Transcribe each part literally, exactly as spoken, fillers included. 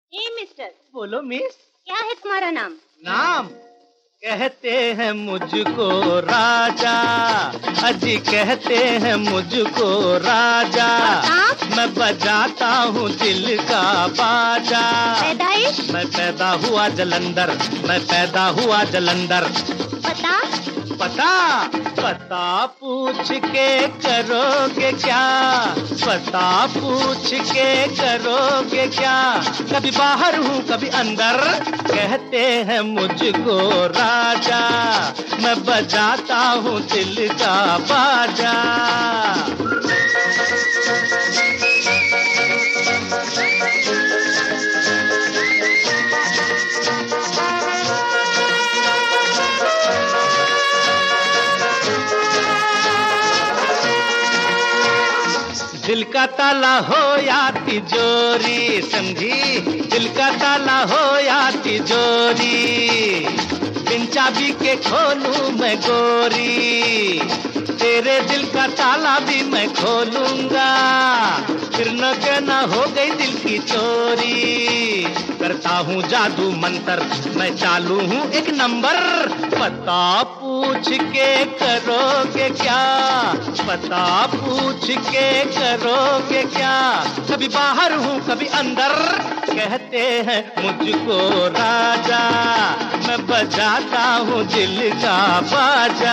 ए mister. बोलो miss. क्या है तुम्हारा नाम? नाम कहते हैं मुझको राजा, अजी कहते हैं मुझको राजा। मैं बजाता हूँ दिल का बाजा। पैदाइश? मैं पैदा हुआ जलंधर, मैं पैदा हुआ जलंधर। पता? पता पता पूछ के करोगे क्या, पता पूछ के करोगे क्या। कभी बाहर हूँ कभी अंदर, कहते हैं मुझको राजा। मैं बजाता हूँ दिल का बाजा। दिल का ताला हो या तिजोरी, समझी? दिल का ताला हो या तिजोरी, बिन चाबी के खोलूं मैं गोरी। तेरे दिल का ताला भी मैं खोलूंगा, फिर न कहना हो गई दिल की चोरी। करता हूँ जादू मंतर, मैं चालू हूँ एक नंबर। पता पूछ के करोगे क्या, पता पूछ के करोगे क्या। कभी बाहर हूँ कभी अंदर, कहते हैं मुझको राजा। मैं बजाता हूँ दिल का बाजा।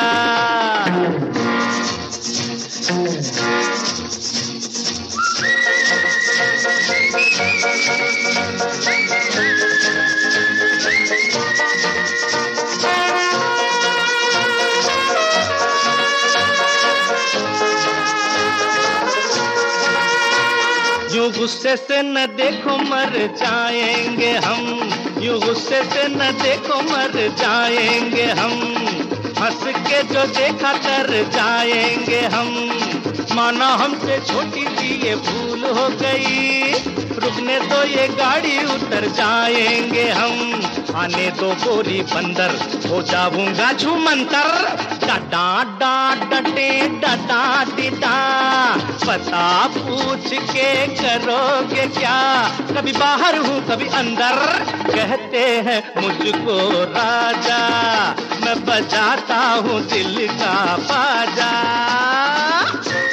यूं गुस्से से न देखो मर जाएंगे हम, यूं गुस्से से न देखो मर जाएंगे हम। हंस के जो देखा कर जाएंगे हम, माना हमसे छोटी सी ये भूल हो गई। रुकने दो ये गाड़ी उतर जाएंगे हम। आने दो गोरी बंदर, हो जाऊंगा झूमंतर। डाडा डा डटे डाडा डिडा, पता पूछ के करोगे क्या। कभी बाहर हूँ कभी अंदर, कहते हैं मुझको राजा। मैं बजाता हूँ दिल का बाजा।